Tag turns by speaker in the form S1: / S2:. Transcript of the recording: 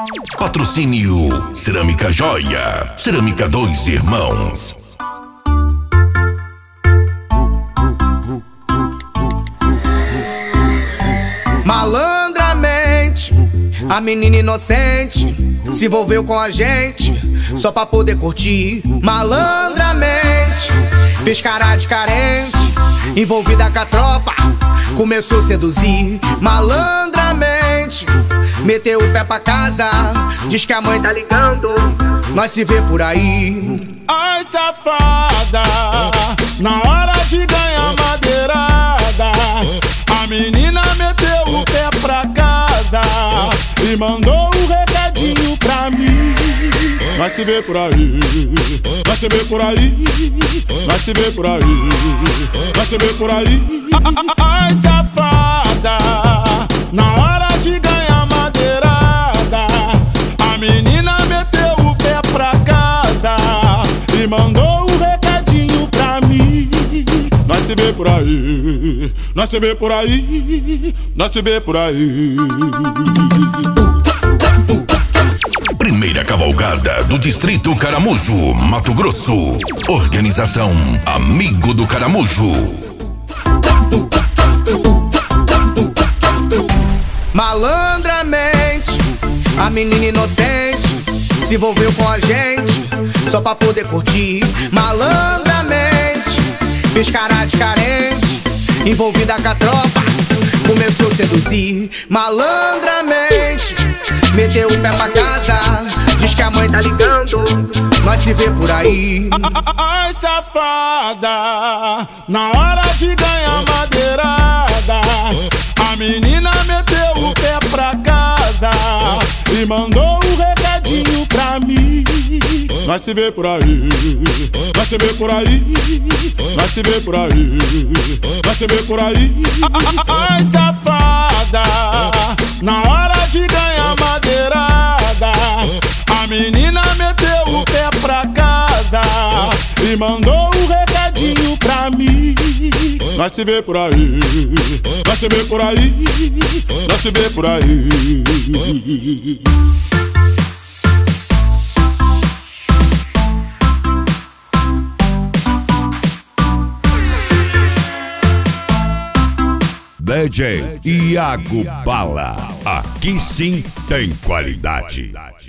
S1: Patrocínio Cerâmica Joia, Cerâmica Dois Irmãos.
S2: Malandramente, a menina inocente se envolveu com a gente só pra poder curtir. Malandramente, fez cara de carente, envolvida com a tropa, começou a seduzir. Malandramente, meteu o pé pra casa, diz que a mãe tá ligando, nós se vê por aí.
S3: Ai, safada, na hora de ganhar madeirada, a menina meteu o pé pra casa e mandou um recadinho pra mim. Vai se ver por aí, vai se ver por aí, vai se ver por aí, vai se ver por aí. Ai, safada, na hora de ganhar madeirada, a menina meteu o pé pra casa e mandou um recadinho pra mim. Nós se vê por aí, nós se vê por aí, nós se vê por aí.
S1: Primeira cavalgada do Distrito Caramujo, Mato Grosso. Organização Amigo do Caramujo.
S2: Malandramente, a menina inocente se envolveu com a gente só pra poder curtir. Malandramente, fez cara de carente, envolvida com a tropa, começou a seduzir. Malandramente, meteu o pé pra casa, diz que a mãe tá ligando, nós se vê por aí.
S3: Ai, safada, na hora de ganhar madeirada, a menina meteu o pé pra casa e mandou um recadinho pra mim. Nós se vê por aí, nós se vê por aí, nós se vê por aí, nós se vê por aí. Ai, safada, na hora de ganhar madeirada, a menina meteu o pé pra casa e mandou um recadinho pra mim. Nós se vê por aí, nós se vê por aí, nós se vê por aí.
S4: DJ Iago Bala, aqui sim tem qualidade.